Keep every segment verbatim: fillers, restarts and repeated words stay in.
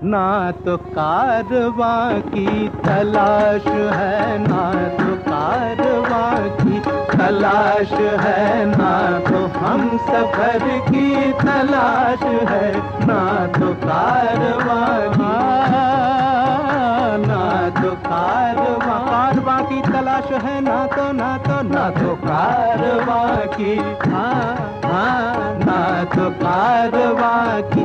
ना तो कारवां की तलाश है, ना तो कारवां की तलाश है, ना तो हम सफर की तलाश है, ना तो कारवां की, ना तो कारवां कारवां की तलाश है, ना तो ना तो ना तो कारवां की, हाँ हाँ ना तो कारवां की,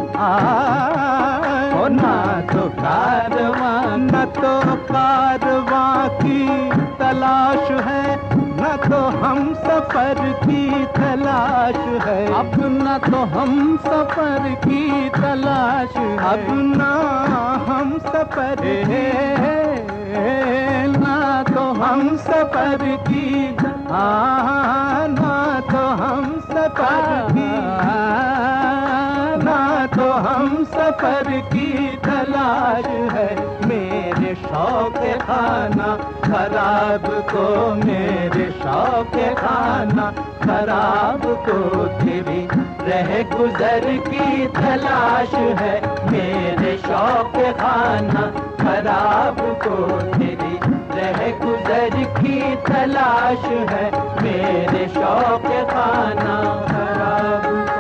आ ना तो कारवां, न तो कारवां की तलाश है, न तो हम सफर की तलाश है, अब न तो हम सफर की तलाश है, अब ना हम सफर है, ना तो हम सफर की, आ ना तो हम सफर की, ना तो हम सफर की तलाश है। मेरे शौक खाना खराब को, मेरे शौक खाना खराब को तेरी रह गुजर की तलाश है, मेरे शौक खाना खराब को तेरी रह गुजर की तलाश है, मेरे शौक खाना खराब को।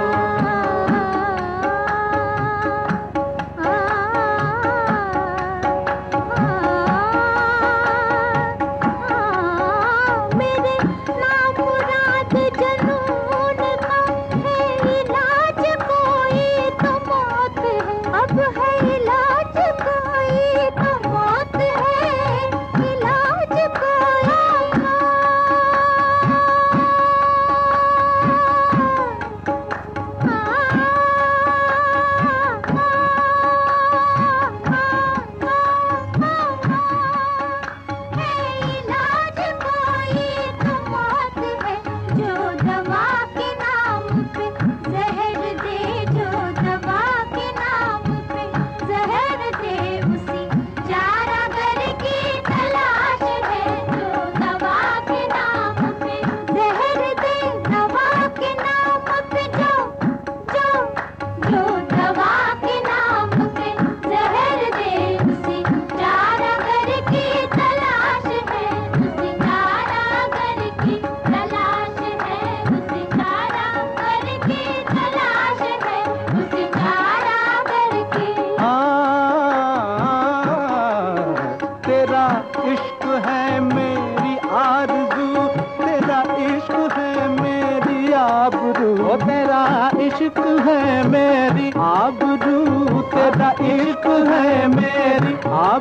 इश्क है मेरी आरज़ू, तेरा इश्क है मेरी आबरू, ओ तेरा इश्क है मेरी आबरू, तेरा इश्क है मेरी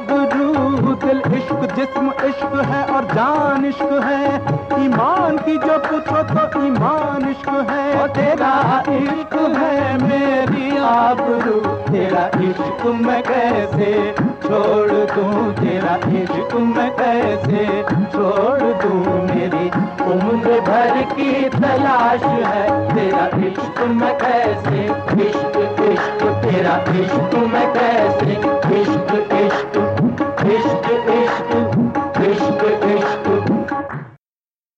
आबरू, दिल इश्क जिस्म इश्क है और जान इश्क है, ईमान की जो पूछो तो ईमान इश्क है, ओ तेरा इश्क है मेरी आबरू, तेरा इश्क मैं कैसे छोड़ दूं, तेरा इश्क मैं कैसे छोड़ दूं, मेरी उम्र भर की तलाश है, तेरा इश्क मैं कैसे, इश्क इश्क तेरा इश्क मैं कैसे